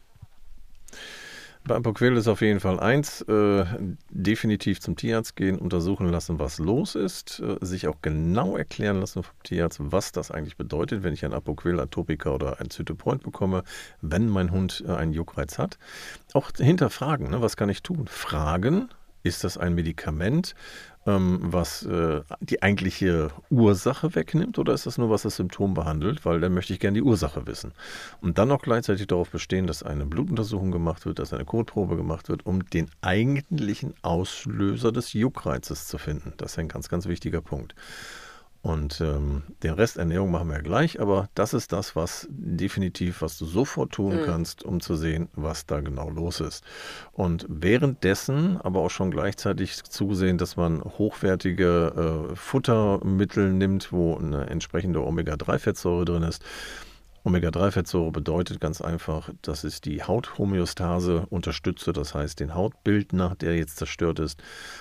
Bei Apoquel ist auf jeden Fall eins, definitiv zum Tierarzt gehen, untersuchen lassen, was los ist, sich auch genau erklären lassen vom Tierarzt, was das eigentlich bedeutet, wenn ich ein Apoquel, Atopika oder ein Zytopoint bekomme, wenn mein Hund einen Juckreiz hat. Auch hinterfragen, ne, was kann ich tun? Fragen, ist das ein Medikament, was die eigentliche Ursache wegnimmt, oder ist das nur, was das Symptom behandelt? Weil dann möchte ich gerne die Ursache wissen. Und dann auch gleichzeitig darauf bestehen, dass eine Blutuntersuchung gemacht wird, dass eine Kotprobe gemacht wird, um den eigentlichen Auslöser des Juckreizes zu finden. Das ist ein ganz, ganz wichtiger Punkt. Und den Rest Ernährung machen wir ja gleich, aber das ist das, was definitiv, was du sofort tun kannst, um zu sehen, was da genau los ist. Und währenddessen aber auch schon gleichzeitig zusehen, dass man hochwertige Futtermittel nimmt, wo eine entsprechende Omega-3-Fettsäure drin ist. Omega-3-Fettsäure bedeutet ganz einfach, dass es die Hauthomöostase unterstütze, das heißt den Hautbildner, der jetzt zerstört ist,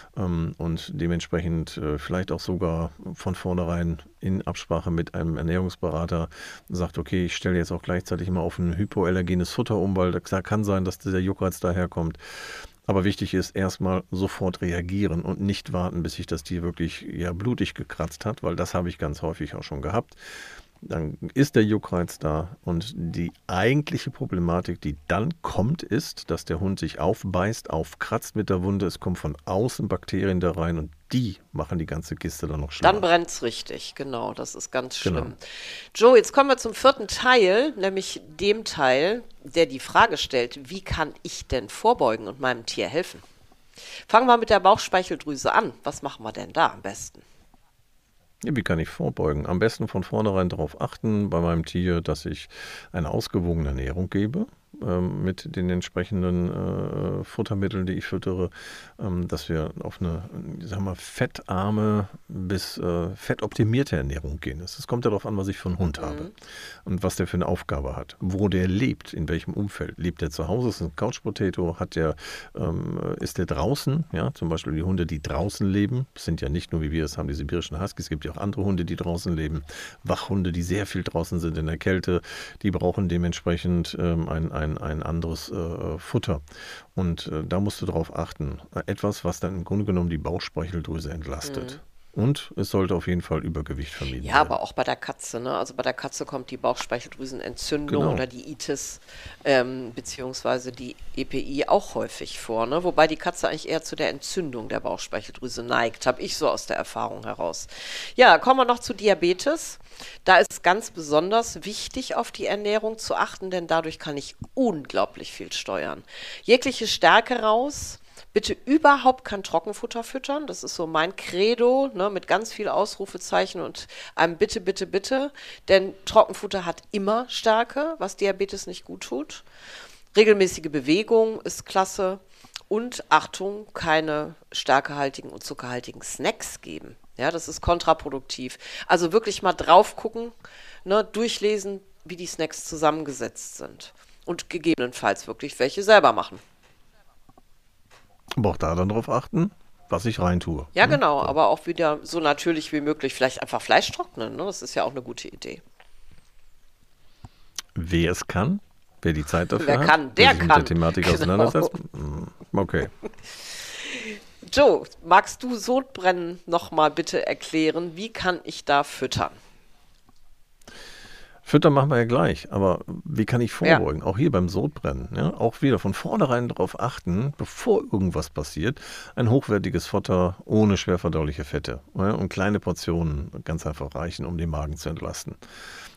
und dementsprechend vielleicht auch sogar von vornherein in Absprache mit einem Ernährungsberater sagt, okay, ich stelle jetzt auch gleichzeitig mal auf ein hypoallergenes Futter um, weil da kann sein, dass dieser Juckreiz daherkommt. Aber wichtig ist, erstmal sofort reagieren und nicht warten, bis sich das Tier wirklich blutig gekratzt hat, weil das habe ich ganz häufig auch schon gehabt. Dann ist der Juckreiz da und die eigentliche Problematik, die dann kommt, ist, dass der Hund sich aufbeißt, aufkratzt mit der Wunde. Es kommen von außen Bakterien da rein und die machen die ganze Kiste dann noch schlimmer. Dann brennt es richtig, genau, das ist ganz schlimm. Genau. Joe, jetzt kommen wir zum 4. Teil, nämlich dem Teil, der die Frage stellt, wie kann ich denn vorbeugen und meinem Tier helfen? Fangen wir mit der Bauchspeicheldrüse an. Was machen wir denn da am besten? Ja, wie kann ich vorbeugen? Am besten von vornherein darauf achten bei meinem Tier, dass ich eine ausgewogene Ernährung gebe mit den entsprechenden Futtermitteln, die ich füttere, dass wir auf eine, fettarme bis fettoptimierte Ernährung gehen. Es kommt ja darauf an, was ich für einen Hund habe und was der für eine Aufgabe hat, wo der lebt, in welchem Umfeld. Lebt der zu Hause, ist ein Couch Potato, ist der draußen, ja, zum Beispiel die Hunde, die draußen leben, sind ja nicht nur, wie wir es haben, die sibirischen Huskies, es gibt ja auch andere Hunde, die draußen leben, Wachhunde, die sehr viel draußen sind in der Kälte, die brauchen dementsprechend ein anderes Futter. Und da musst du darauf achten. Etwas, was dann im Grunde genommen die Bauchspeicheldrüse entlastet. Und es sollte auf jeden Fall Übergewicht vermieden werden. Ja, aber auch bei der Katze, ne? Also bei der Katze kommt die Bauchspeicheldrüsenentzündung oder die Itis beziehungsweise die EPI auch häufig vor, ne? Wobei die Katze eigentlich eher zu der Entzündung der Bauchspeicheldrüse neigt, habe ich so aus der Erfahrung heraus. Ja, kommen wir noch zu Diabetes. Da ist ganz besonders wichtig, auf die Ernährung zu achten, denn dadurch kann ich unglaublich viel steuern. Jegliche Stärke raus. Bitte überhaupt kein Trockenfutter füttern. Das ist so mein Credo, ne, mit ganz viel Ausrufezeichen und einem Bitte, Bitte, Bitte. Denn Trockenfutter hat immer Stärke, was Diabetes nicht gut tut. Regelmäßige Bewegung ist klasse. Und Achtung, keine stärkehaltigen und zuckerhaltigen Snacks geben. Ja, das ist kontraproduktiv. Also wirklich mal drauf gucken, ne, durchlesen, wie die Snacks zusammengesetzt sind. Und gegebenenfalls wirklich welche selber machen. Aber auch da dann drauf achten, was ich reintue. Ja, genau, aber auch wieder so natürlich wie möglich. Vielleicht einfach Fleisch trocknen, ne? Das ist ja auch eine gute Idee. Wer es kann, wer die Zeit dafür Wer hat, kann, der sich mit kann. der Thematik Genau. auseinandersetzt. Okay. Joe, magst du Sodbrennen nochmal bitte erklären? Wie kann ich da füttern? Füttern machen wir ja gleich, aber wie kann ich vorbeugen? Auch hier beim Sodbrennen. Ja? Auch wieder von vornherein darauf achten, bevor irgendwas passiert, ein hochwertiges Futter ohne schwerverdauliche Fette. Ja? Und kleine Portionen ganz einfach reichen, um den Magen zu entlasten.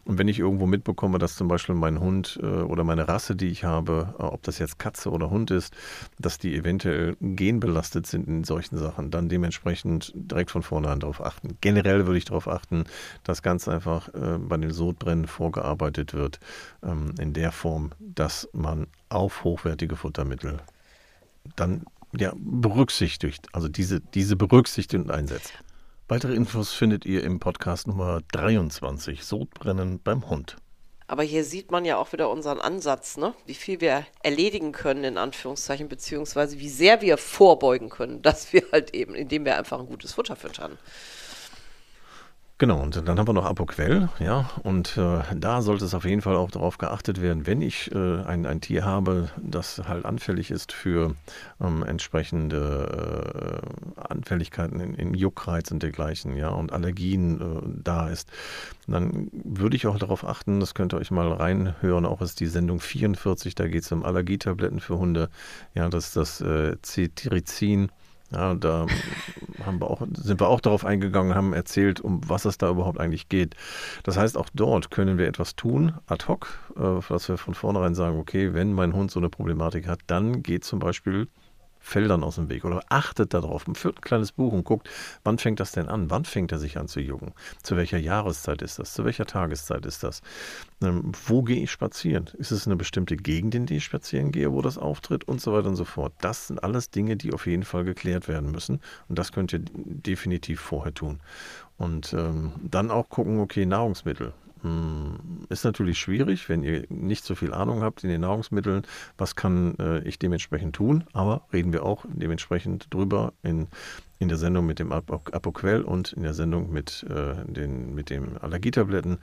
Und wenn ich irgendwo mitbekomme, dass zum Beispiel mein Hund oder meine Rasse, die ich habe, ob das jetzt Katze oder Hund ist, dass die eventuell genbelastet sind in solchen Sachen, dann dementsprechend direkt von vornherein darauf achten. Generell würde ich darauf achten, dass ganz einfach bei den Sodbrennen vorgearbeitet wird, in der Form, dass man auf hochwertige Futtermittel dann berücksichtigt, also diese berücksichtigt und einsetzt. Weitere Infos findet ihr im Podcast Nummer 23, Sodbrennen beim Hund. Aber hier sieht man ja auch wieder unseren Ansatz, ne? Wie viel wir erledigen können, in Anführungszeichen, beziehungsweise wie sehr wir vorbeugen können, dass wir halt eben, indem wir einfach ein gutes Futter füttern. Genau, und dann haben wir noch Apoquel, ja, und da sollte es auf jeden Fall auch darauf geachtet werden, wenn ich ein Tier habe, das halt anfällig ist für entsprechende Anfälligkeiten in Juckreiz und dergleichen, ja, und Allergien da ist, dann würde ich auch darauf achten, das könnt ihr euch mal reinhören, auch ist die Sendung 44, da geht es um Allergietabletten für Hunde, ja, das ist das Cetirizin. Ja, da sind wir auch darauf eingegangen, haben erzählt, um was es da überhaupt eigentlich geht. Das heißt, auch dort können wir etwas tun, ad hoc, dass wir von vornherein sagen, okay, wenn mein Hund so eine Problematik hat, dann geht zum Beispiel Feldern aus dem Weg oder achtet darauf, führt ein kleines Buch und guckt, wann fängt das denn an? Wann fängt er sich an zu jucken? Zu welcher Jahreszeit ist das? Zu welcher Tageszeit ist das? Wo gehe ich spazieren? Ist es eine bestimmte Gegend, in die ich spazieren gehe, wo das auftritt und so weiter und so fort? Das sind alles Dinge, die auf jeden Fall geklärt werden müssen und das könnt ihr definitiv vorher tun. Und dann auch gucken, okay, Nahrungsmittel. Ist natürlich schwierig, wenn ihr nicht so viel Ahnung habt in den Nahrungsmitteln, was kann ich dementsprechend tun, aber reden wir auch dementsprechend drüber in der Sendung mit dem Apoquel und in der Sendung mit den Allergietabletten.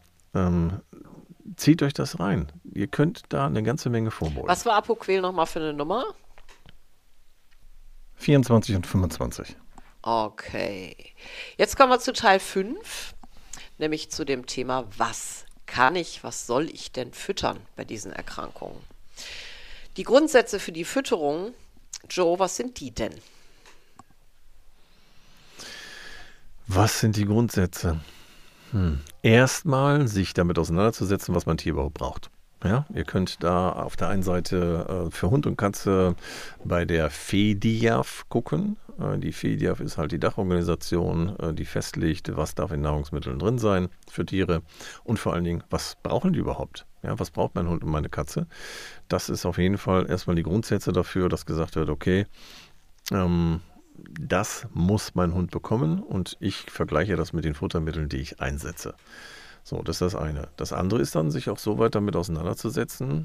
Zieht euch das rein. Ihr könnt da eine ganze Menge vorbeugen. Was war Apoquel nochmal für eine Nummer? 24 und 25. Okay. Jetzt kommen wir zu Teil 5. Nämlich zu dem Thema, was soll ich denn füttern bei diesen Erkrankungen? Die Grundsätze für die Fütterung, Joe, was sind die denn? Was sind die Grundsätze? Erstmal sich damit auseinanderzusetzen, was mein Tier überhaupt braucht. Ja, ihr könnt da auf der einen Seite für Hund und Katze bei der FEDIAF gucken. Die FEDIAF ist halt die Dachorganisation, die festlegt, was darf in Nahrungsmitteln drin sein für Tiere und vor allen Dingen, was brauchen die überhaupt? Ja, was braucht mein Hund und meine Katze? Das ist auf jeden Fall erstmal die Grundsätze dafür, dass gesagt wird, okay, das muss mein Hund bekommen und ich vergleiche das mit den Futtermitteln, die ich einsetze. So, das ist das eine. Das andere ist dann, sich auch so weit damit auseinanderzusetzen,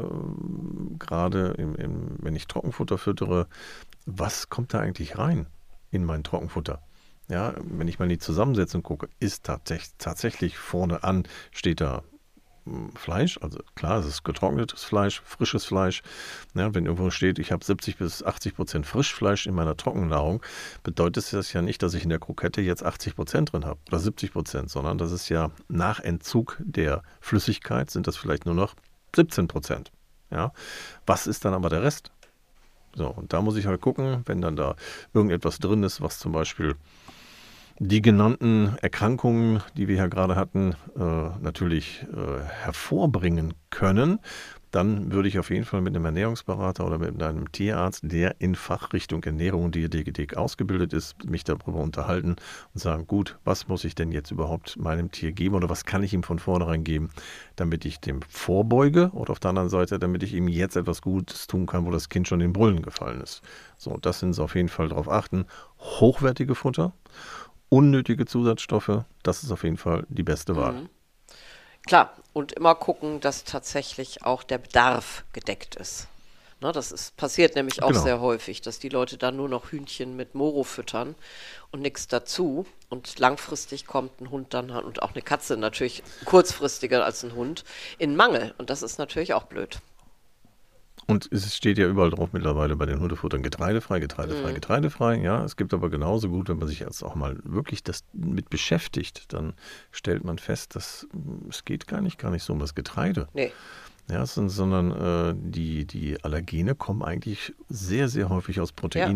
gerade wenn ich Trockenfutter füttere, was kommt da eigentlich rein in mein Trockenfutter? Ja, wenn ich mal in die Zusammensetzung gucke, ist tatsächlich vorne an, steht da Fleisch, also klar, es ist getrocknetes Fleisch, frisches Fleisch. Ja, wenn irgendwo steht, ich habe 70 bis 80% Frischfleisch in meiner Trockennahrung, bedeutet das ja nicht, dass ich in der Krokette jetzt 80% drin habe oder 70%, sondern das ist ja nach Entzug der Flüssigkeit sind das vielleicht nur noch 17%. Ja, was ist dann aber der Rest? So, und da muss ich halt gucken, wenn dann da irgendetwas drin ist, was zum Beispiel die genannten Erkrankungen, die wir ja gerade hatten, natürlich hervorbringen können, dann würde ich auf jeden Fall mit einem Ernährungsberater oder mit einem Tierarzt, der in Fachrichtung Ernährung und Diätetik ausgebildet ist, mich darüber unterhalten und sagen, gut, was muss ich denn jetzt überhaupt meinem Tier geben oder was kann ich ihm von vornherein geben, damit ich dem vorbeuge oder auf der anderen Seite, damit ich ihm jetzt etwas Gutes tun kann, wo das Kind schon in den Brüllen gefallen ist. So, das sind Sie auf jeden Fall darauf achten. Hochwertige Futter, unnötige Zusatzstoffe, das ist auf jeden Fall die beste Wahl. Mhm. Klar, und immer gucken, dass tatsächlich auch der Bedarf gedeckt ist. Ne, passiert nämlich auch sehr häufig, dass die Leute dann nur noch Hühnchen mit Moro füttern und nichts dazu. Und langfristig kommt ein Hund dann, und auch eine Katze natürlich kurzfristiger als ein Hund, in Mangel. Und das ist natürlich auch blöd. Und es steht ja überall drauf mittlerweile bei den Hundefuttern getreidefrei. Ja, es gibt aber genauso gut, wenn man sich jetzt auch mal wirklich das mit beschäftigt, dann stellt man fest, dass es geht gar nicht so um das Getreide. Nee. Ja, sondern die Allergene kommen eigentlich sehr, sehr häufig aus Proteinen. Ja.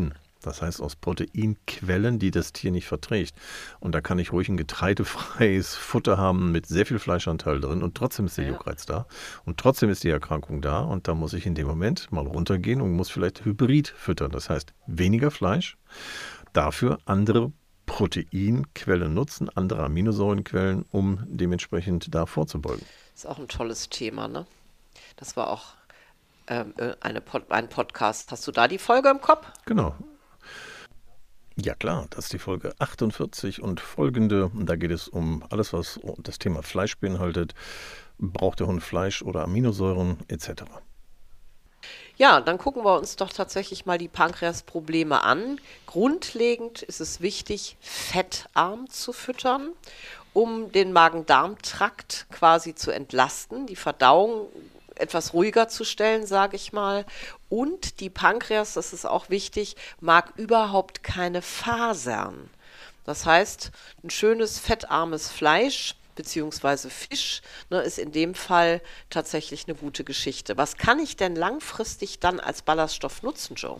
Das heißt aus Proteinquellen, die das Tier nicht verträgt. Und da kann ich ruhig ein getreidefreies Futter haben mit sehr viel Fleischanteil drin und trotzdem ist der Juckreiz da und trotzdem ist die Erkrankung da und da muss ich in dem Moment mal runtergehen und muss vielleicht Hybrid füttern. Das heißt weniger Fleisch, dafür andere Proteinquellen nutzen, andere Aminosäurenquellen, um dementsprechend da vorzubeugen. Das ist auch ein tolles Thema, ne? Das war auch ein Podcast. Hast du da die Folge im Kopf? Genau. Ja klar, das ist die Folge 48 und folgende. Da geht es um alles, was das Thema Fleisch beinhaltet. Braucht der Hund Fleisch oder Aminosäuren etc.? Ja, dann gucken wir uns doch tatsächlich mal die Pankreasprobleme an. Grundlegend ist es wichtig, fettarm zu füttern, um den Magen-Darm-Trakt quasi zu entlasten, die Verdauung etwas ruhiger zu stellen, sage ich mal. Und die Pankreas, das ist auch wichtig, mag überhaupt keine Fasern. Das heißt, ein schönes fettarmes Fleisch beziehungsweise Fisch, ne, ist in dem Fall tatsächlich eine gute Geschichte. Was kann ich denn langfristig dann als Ballaststoff nutzen, Joe?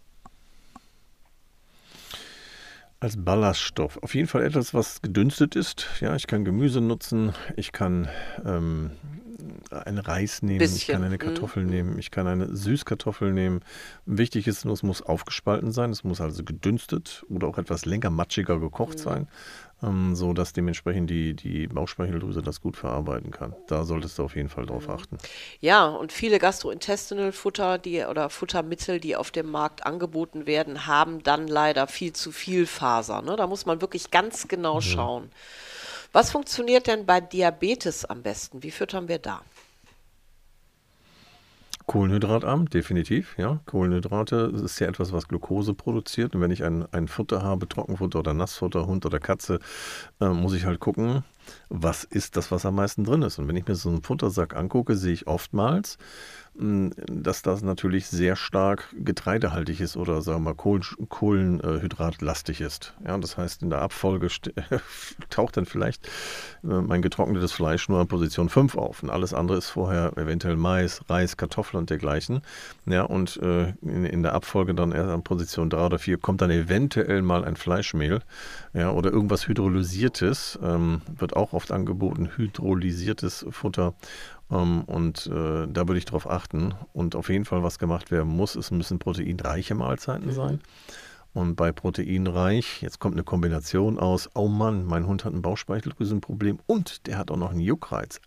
Als Ballaststoff. Auf jeden Fall etwas, was gedünstet ist. Ja, ich kann Gemüse nutzen, ich kann einen Reis nehmen, ich kann eine Kartoffel nehmen, ich kann eine Süßkartoffel nehmen. Wichtig ist nur, es muss aufgespalten sein, es muss also gedünstet oder auch etwas länger matschiger gekocht sein, so dass dementsprechend die Bauchspeicheldrüse das gut verarbeiten kann. Da solltest du auf jeden Fall drauf achten. Ja, und viele Gastrointestinal-Futter oder Futtermittel, die auf dem Markt angeboten werden, haben dann leider viel zu viel Faser. Ne? Da muss man wirklich ganz genau schauen. Was funktioniert denn bei Diabetes am besten? Wie füttern wir da? Kohlenhydratarm, definitiv, ja. Kohlenhydrate ist ja etwas, was Glucose produziert. Und wenn ich ein Futter habe, Trockenfutter oder Nassfutter, Hund oder Katze, muss ich halt gucken, was ist das, was am meisten drin ist. Und wenn ich mir so einen Futtersack angucke, sehe ich oftmals, dass das natürlich sehr stark getreidehaltig ist oder sagen wir mal Kohlenhydratlastig ist. Ja, das heißt, in der Abfolge taucht dann vielleicht mein getrocknetes Fleisch nur an Position 5 auf und alles andere ist vorher eventuell Mais, Reis, Kartoffeln und dergleichen. Ja, und in der Abfolge dann erst an Position 3 oder 4 kommt dann eventuell mal ein Fleischmehl, ja, oder irgendwas Hydrolysiertes, wird auch oft angeboten, hydrolysiertes Futter. Da würde ich drauf achten. Und auf jeden Fall, was gemacht werden muss, es müssen proteinreiche Mahlzeiten sein. Und bei proteinreich, jetzt kommt eine Kombination aus, oh Mann, mein Hund hat ein Bauchspeicheldrüsenproblem und der hat auch noch einen Juckreiz.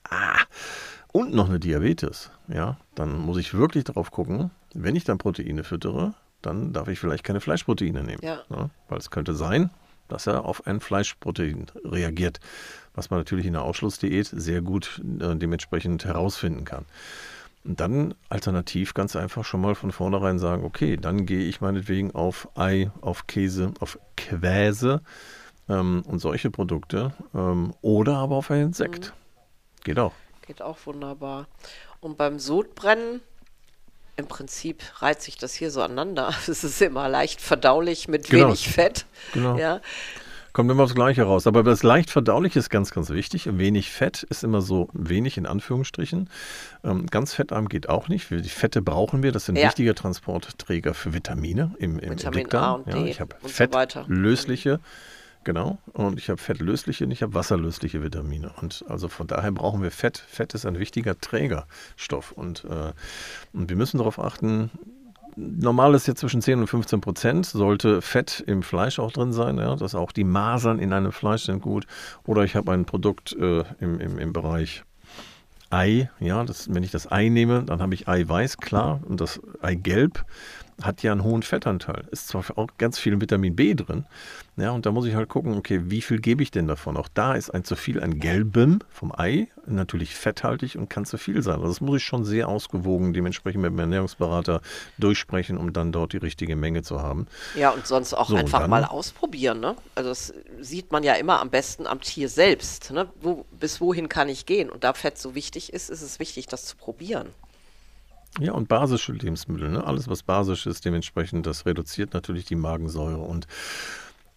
Und noch eine Diabetes. Ja, dann muss ich wirklich drauf gucken, wenn ich dann Proteine füttere, dann darf ich vielleicht keine Fleischproteine nehmen. Ja. Ja, weil es könnte sein, dass er auf ein Fleischprotein reagiert, was man natürlich in der Ausschlussdiät sehr gut dementsprechend herausfinden kann. Und dann alternativ ganz einfach schon mal von vornherein sagen, okay, dann gehe ich meinetwegen auf Ei, auf Käse, auf Quäse und solche Produkte oder aber auf ein Insekt. Geht auch. Geht auch wunderbar. Und beim Sodbrennen, im Prinzip reiht sich das hier so aneinander. Es ist immer leicht verdaulich mit wenig Fett. Genau. Ja. Kommt immer aufs Gleiche raus. Aber das leicht verdauliche ist ganz, ganz wichtig. Wenig Fett ist immer so wenig in Anführungsstrichen. Ganz fettarm geht auch nicht. Die Fette brauchen wir. Das sind wichtige Transportträger für Vitamine im Dickdarm. A und D ich habe und so weiter. Fettlösliche. Genau, und ich habe fettlösliche und ich habe wasserlösliche Vitamine. Und also von daher brauchen wir Fett. Fett ist ein wichtiger Trägerstoff. Und wir müssen darauf achten, normal ist jetzt zwischen 10 und 15% sollte Fett im Fleisch auch drin sein. Ja, dass auch die Masern in einem Fleisch sind gut. Oder ich habe ein Produkt im Bereich Ei. Ja, wenn ich das Ei nehme, dann habe ich Eiweiß, klar. Und das Eigelb hat ja einen hohen Fettanteil. Ist zwar auch ganz viel Vitamin B drin. Ja, und da muss ich halt gucken, okay, wie viel gebe ich denn davon? Auch da ist ein zu viel an Gelbem vom Ei natürlich fetthaltig und kann zu viel sein. Also das muss ich schon sehr ausgewogen dementsprechend mit dem Ernährungsberater durchsprechen, um dann dort die richtige Menge zu haben. Ja, und sonst auch einfach mal ausprobieren. Ne? Also das sieht man ja immer am besten am Tier selbst. Ne? Bis wohin kann ich gehen? Und da Fett so wichtig ist, ist es wichtig, das zu probieren. Ja, und basische Lebensmittel, ne? Alles, was basisch ist, dementsprechend, das reduziert natürlich die Magensäure. Und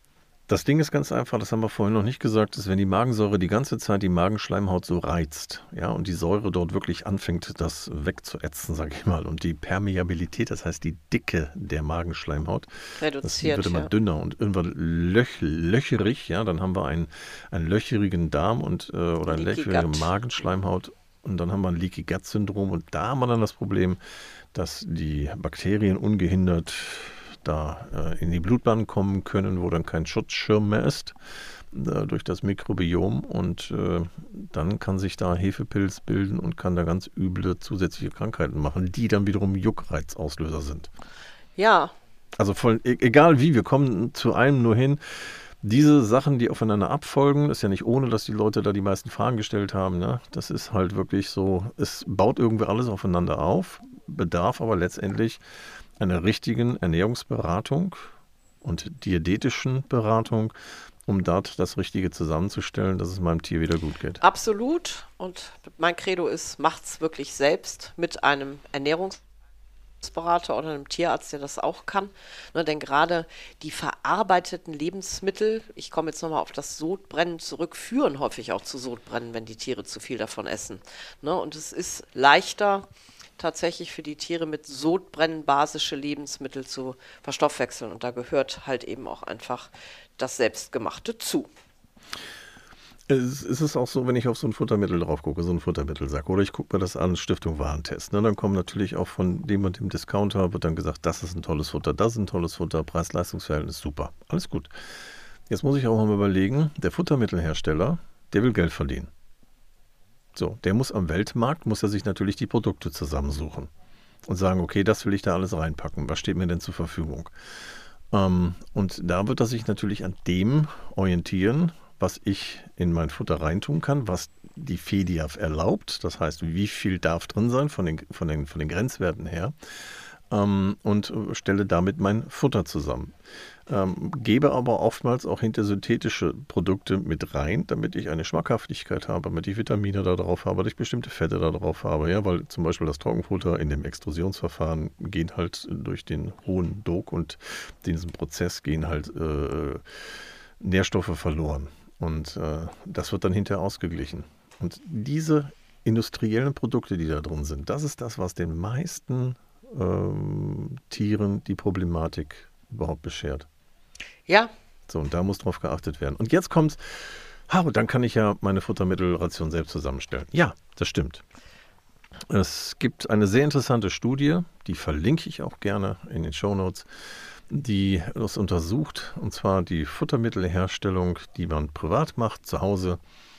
Das Ding ist ganz einfach, das haben wir vorhin noch nicht gesagt, ist, wenn die Magensäure die ganze Zeit die Magenschleimhaut so reizt, ja, und die Säure dort wirklich anfängt, das wegzuätzen, sage ich mal, und die Permeabilität, das heißt die Dicke der Magenschleimhaut, das wird immer dünner und irgendwann löcherig, ja, dann haben wir einen löcherigen Darm und oder eine löcherige Magenschleimhaut und dann haben wir ein Leaky Gut Syndrom und da haben wir dann das Problem, dass die Bakterien ungehindert da in die Blutbahn kommen können, wo dann kein Schutzschirm mehr ist durch das Mikrobiom und dann kann sich da Hefepilz bilden und kann da ganz üble zusätzliche Krankheiten machen, die dann wiederum Juckreizauslöser sind. Ja. Also egal wie, wir kommen zu einem nur hin. Diese Sachen, die aufeinander abfolgen, ist ja nicht ohne, dass die Leute da die meisten Fragen gestellt haben. Ne? Das ist halt wirklich so, es baut irgendwie alles aufeinander auf, bedarf aber letztendlich einer richtigen Ernährungsberatung und diätetischen Beratung, um dort das Richtige zusammenzustellen, dass es meinem Tier wieder gut geht. Absolut. Und mein Credo ist, macht's wirklich selbst mit einem Ernährungsberater oder einem Tierarzt, der das auch kann. Ne, denn gerade die verarbeiteten Lebensmittel, ich komme jetzt nochmal auf das Sodbrennen zurück, führen häufig auch zu Sodbrennen, wenn die Tiere zu viel davon essen. Ne, und es ist leichter, tatsächlich für die Tiere mit Sodbrennen basische Lebensmittel zu verstoffwechseln. Und da gehört halt eben auch einfach das Selbstgemachte zu. Es ist auch so, wenn ich auf so ein Futtermittel drauf gucke, so ein Futtermittelsack, oder ich gucke mir das an, Stiftung Warentest. Ne? Dann kommen natürlich auch von dem und dem Discounter, wird dann gesagt, das ist ein tolles Futter, das ist ein tolles Futter, Preis-Leistungs-Verhältnis, super, alles gut. Jetzt muss ich auch mal überlegen, der Futtermittelhersteller, der will Geld verdienen. So, der muss am Weltmarkt, muss er sich natürlich die Produkte zusammensuchen und sagen, okay, das will ich da alles reinpacken. Was steht mir denn zur Verfügung? Und da wird er sich natürlich an dem orientieren, was ich in mein Futter reintun kann, was die FEDIAF erlaubt. Das heißt, wie viel darf drin sein von den Grenzwerten her. Und stelle damit mein Futter zusammen. Gebe aber oftmals auch hintersynthetische Produkte mit rein, damit ich eine Schmackhaftigkeit habe, damit ich Vitamine da drauf habe, dass ich bestimmte Fette da drauf habe. Ja, weil zum Beispiel das Trockenfutter in dem Extrusionsverfahren geht halt durch den hohen Druck und diesen Prozess gehen halt Nährstoffe verloren. Und das wird dann hinterher ausgeglichen. Und diese industriellen Produkte, die da drin sind, das ist das, was den meisten Tieren die Problematik überhaupt beschert. Ja. So, und da muss drauf geachtet werden. Und jetzt kommt's, dann kann ich ja meine Futtermittelration selbst zusammenstellen. Ja, das stimmt. Es gibt eine sehr interessante Studie, die verlinke ich auch gerne in den Shownotes, die das untersucht, und zwar die Futtermittelherstellung, die man privat macht, zu Hause.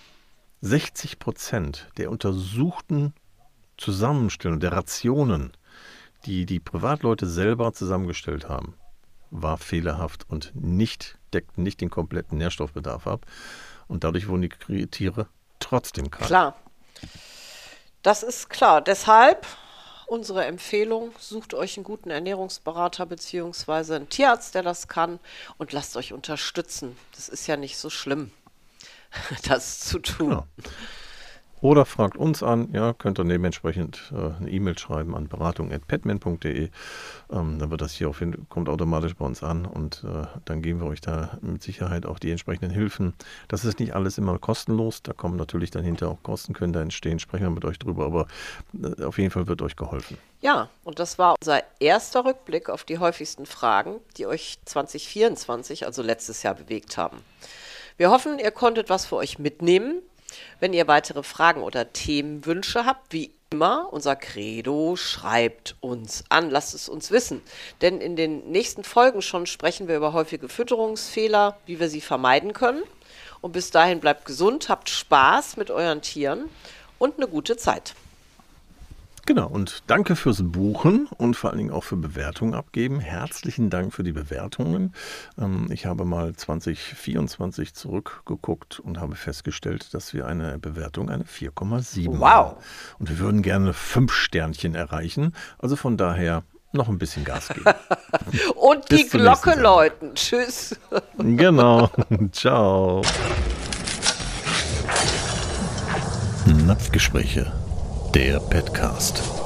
60% der untersuchten Zusammenstellung der Rationen, die Privatleute selber zusammengestellt haben, war fehlerhaft und deckten nicht den kompletten Nährstoffbedarf ab. Und dadurch wurden die Tiere trotzdem krank. Klar. Das ist klar. Deshalb unsere Empfehlung, sucht euch einen guten Ernährungsberater bzw. einen Tierarzt, der das kann, und lasst euch unterstützen. Das ist ja nicht so schlimm, das zu tun. Genau. Oder fragt uns an, ja, könnt ihr dementsprechend eine E-Mail schreiben an beratung@petman.de. Dann wird das hier kommt automatisch bei uns an und dann geben wir euch da mit Sicherheit auch die entsprechenden Hilfen. Das ist nicht alles immer kostenlos, da kommen natürlich dann hinterher auch Kosten, können da entstehen, sprechen wir mit euch drüber, aber auf jeden Fall wird euch geholfen. Ja, und das war unser erster Rückblick auf die häufigsten Fragen, die euch 2024, also letztes Jahr, bewegt haben. Wir hoffen, ihr konntet was für euch mitnehmen. Wenn ihr weitere Fragen oder Themenwünsche habt, wie immer, unser Credo, schreibt uns an, lasst es uns wissen. Denn in den nächsten Folgen schon sprechen wir über häufige Fütterungsfehler, wie wir sie vermeiden können. Und bis dahin bleibt gesund, habt Spaß mit euren Tieren und eine gute Zeit. Genau, und danke fürs Buchen und vor allen Dingen auch für Bewertungen abgeben. Herzlichen Dank für die Bewertungen. Ich habe mal 2024 zurückgeguckt und habe festgestellt, dass wir eine Bewertung, eine 4,7 haben. Und wir würden gerne 5 Sternchen erreichen. Also von daher noch ein bisschen Gas geben. Und die Glocke läuten. Tschüss. Genau. Ciao. Napfgespräche, der Petcast.